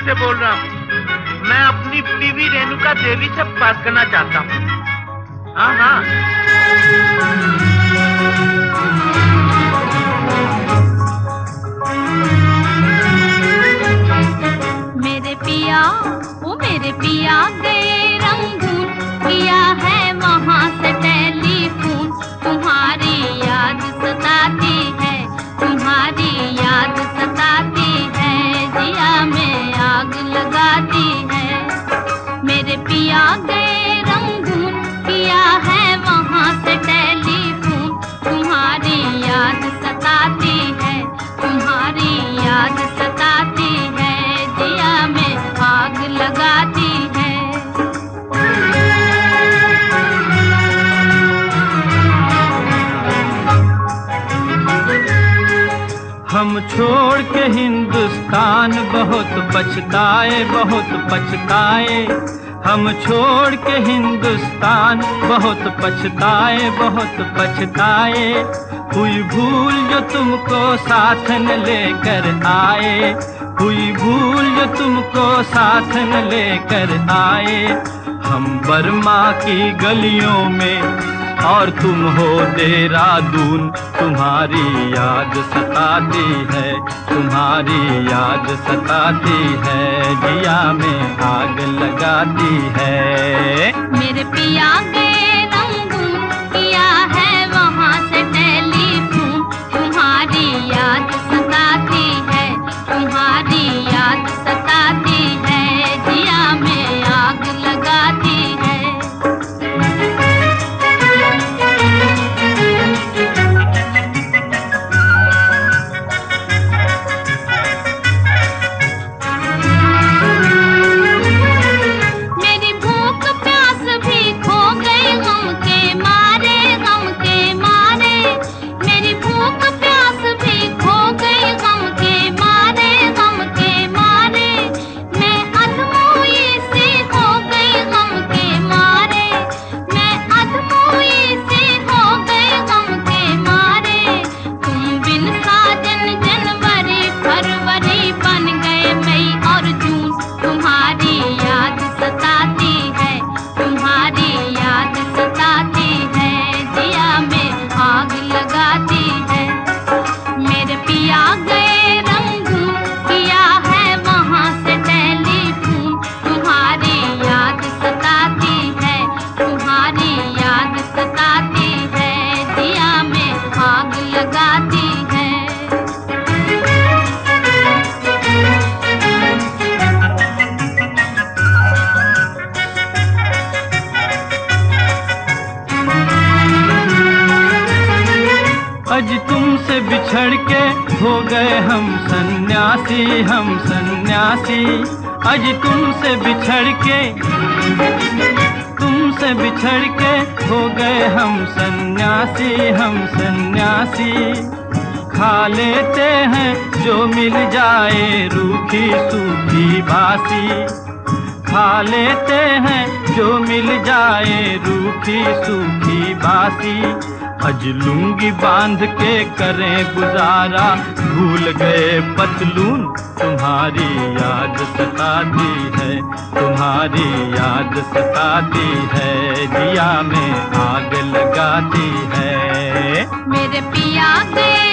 से बोल रहा हूँ। मैं अपनी बीवी रेणुका देवी से बात करना चाहता हूँ। हाँ हाँ। मेरे पिया, वो मेरे पिया गए रंगून, किया है वहाँ से टेलीफोन। तुम्हारी याद सताती है, तुम्हारी याद सताती है, जिया में आग लगाती है। मेरे पिया गए रंगून, किया है वहाँ से टेलीफोन। तुम्हारी याद सताती है, तुम्हारी याद सताती है, जिया में आग लगाती है। हम छोड़ के हिंदुस्तान बहुत पछताए, बहुत पछताए। हम छोड़ के हिंदुस्तान बहुत पछताए, बहुत पछताए। हुई भूल जो तुमको साथ न लेकर आए, हुई भूल जो तुमको साथ न लेकर आए। हम बर्मा की गलियों में और तुम हो देहरादून। तुम्हारी याद सताती है, तुम्हारी याद सताती है, जिया में आग लगाती है। मेरे पिया गए रंगून, किया है वहाँ से टेलीफोन। तुम्हारी याद सताती है, तुम्हारी याद सताती है, जिया में आग लगाती है। आज तुमसे बिछड़ के हो गए हम सन्यासी, हम सन्यासी। आज तुमसे बिछड़ के, तुमसे बिछड़ के हो गए हम सन्यासी, हम सन्यासी। खा लेते हैं जो मिल जाए रूखी सूखी बासी, खा लेते हैं जो मिल जाए रूखी सूखी बासी। अज लुंगी बांध के करें गुजारा, भूल गए पतलून। तुम्हारी याद सताती है, तुम्हारी याद सताती है, जिया में आग लगाती है। मेरे पिया गए